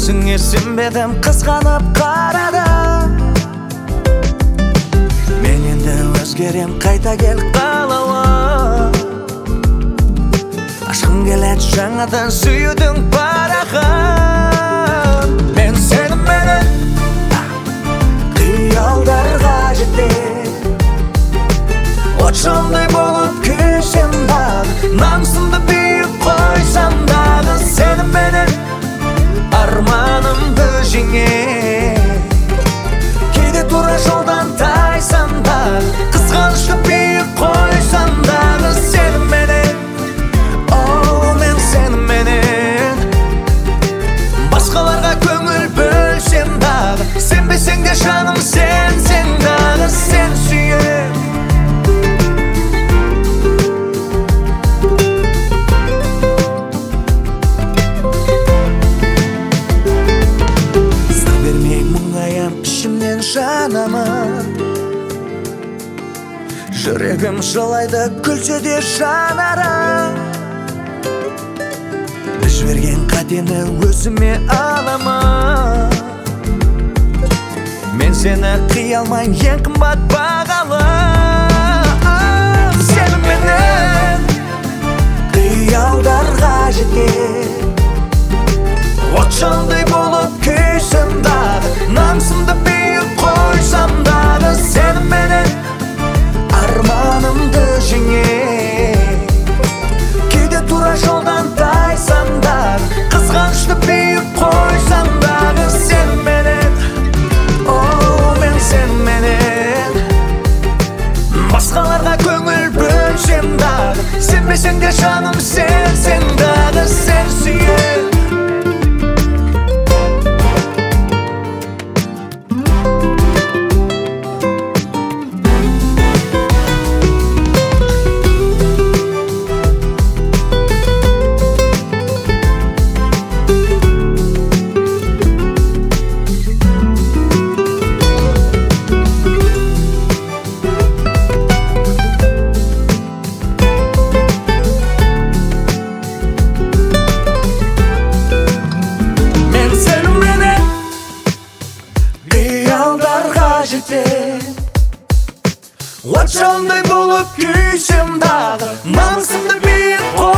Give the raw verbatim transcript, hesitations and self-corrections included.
Өзіңе сенбедім, қызғанып қарады. Мен енді өзгерем, қайта кел қалауы. Ашқым келеді жаңадан сүюдің парағын. Мен сеніменен қиялдарға жетем, от жалындай болып күйсем дағы, намысымды биік қойсам дағы. Сеніменен арманымды жеңем, кейде тура жолдан тайсам дағы, қызғанышты биік қойсам дағы. Сеніменен, оу мен сеніменен басқаларға көңіл бөлсем дағы, сенбесең де жаным сенсең дағы, сен сүйем. Сыр бермей мұңаям ішімнен жанамын, жүрегім жылайды күлсе де жанарым. Жіберген қатені өзіме аламын, мен сені қия алмайын ең қымбат бағалы. Сеніменен қиялдарға жетем, от жалындай болып күйсем дағы, намысымды биік қойсам дағы. Сеніменен арманымды жеңем, кейде тура жолдан тайсам дағы, қызғанышты биік қойсам дағы. Сеніменен, оу мен сеніменен басқаларға көңіл бөлсем дағы, сенбесең де жаным сенсең дағы, сен сүйем. От жалындай болып күйсем дағы, намысымды биік